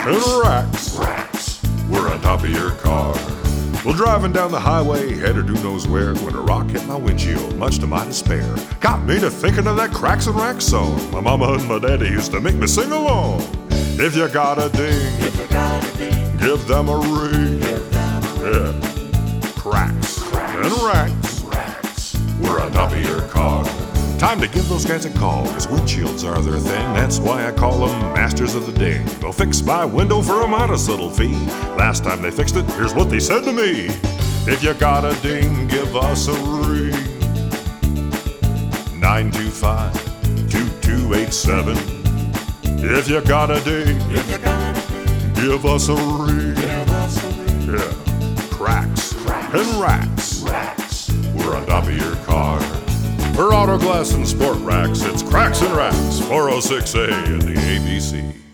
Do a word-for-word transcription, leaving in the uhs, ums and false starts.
and racks. Racks, we're on top of your car. Well, driving down the highway, headed who knows where, when a rock hit my windshield, much to my despair. Got me to thinking of that Cracks and Racks song my mama and my daddy used to make me sing along. If you got a ding, If you got a ding, give them a ring. give them a ring. Yeah. Cracks, Cracks. and Racks. Racks, we're on top of your car. Time to give those guys a call, cause windshields are their thing. That's why I call them masters of the ding. They'll fix my window for a modest little fee. Last time they fixed it, here's what they said to me. If you got a ding, give us a ring. nine two five, two two eight seven. If you got a ding, If you got a ding, give us a ring. give us a ring. Yeah. Cracks, Cracks. and Racks. Racks, We're on top of your car. For auto glass and sport racks, it's Cracks and Racks, four oh six A in the A B C.